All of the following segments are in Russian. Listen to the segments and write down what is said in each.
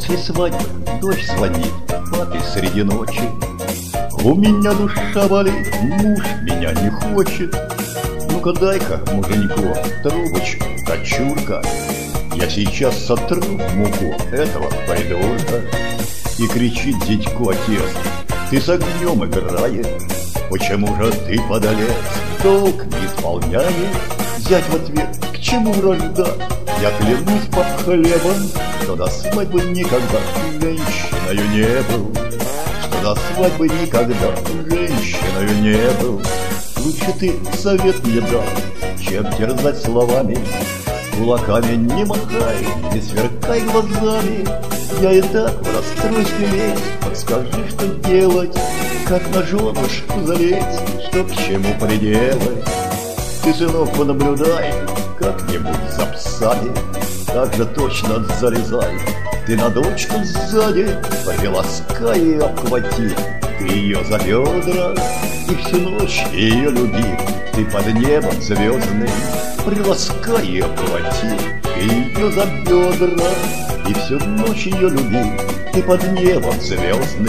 После свадьбы дочь звонит папе среди ночи. У меня душа болит, муж меня не хочет. Ну-ка дай-ка, муженьку, трубочку, дочурка. Я сейчас сотру в муку этого придурка. И кричит дядьку отец: ты с огнем играешь, почему же ты, подлец, долг не исполняешь? Зять в ответ: к чему вражда? Я клянусь под хлебом, что до свадьбы никогда женщиною не был, что до свадьбы никогда женщиною не был. Лучше ты совет мне дал, чем терзать словами. Кулаками не махай, не сверкай глазами. Я и так в расстройстве весь. Подскажи, что делать, как на женушку залезть, что к чему приделать. Ты, сынок, понаблюдай как-нибудь за псами, так же точно залезай ты на дочку сзади, приласкай и обхвати ты ее за бедра, и всю ночь ее люби ты под небом звездным. Приласкай и обхвати ты ее за бедра, и всю ночь ее люби ты под небом звездным.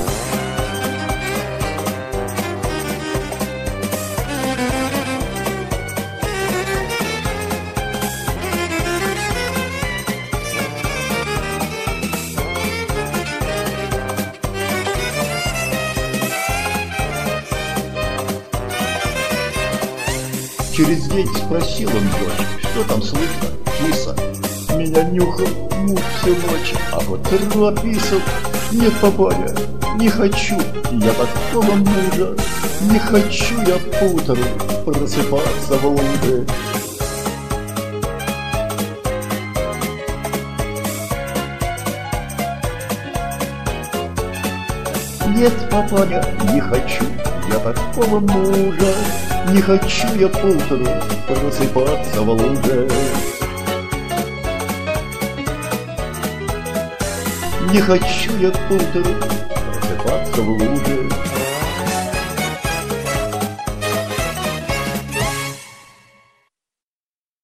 Через день спросил он дочь: что там слышно, киса? Меня нюхал муж всю ночь, а вот описал. Нет, папаня, не хочу я такого мужа, не хочу я поутру просыпаться в луже. Нет, папаня, не хочу я такого мужа, не хочу я поутру просыпаться в луже. Не хочу я поутру просыпаться в луже.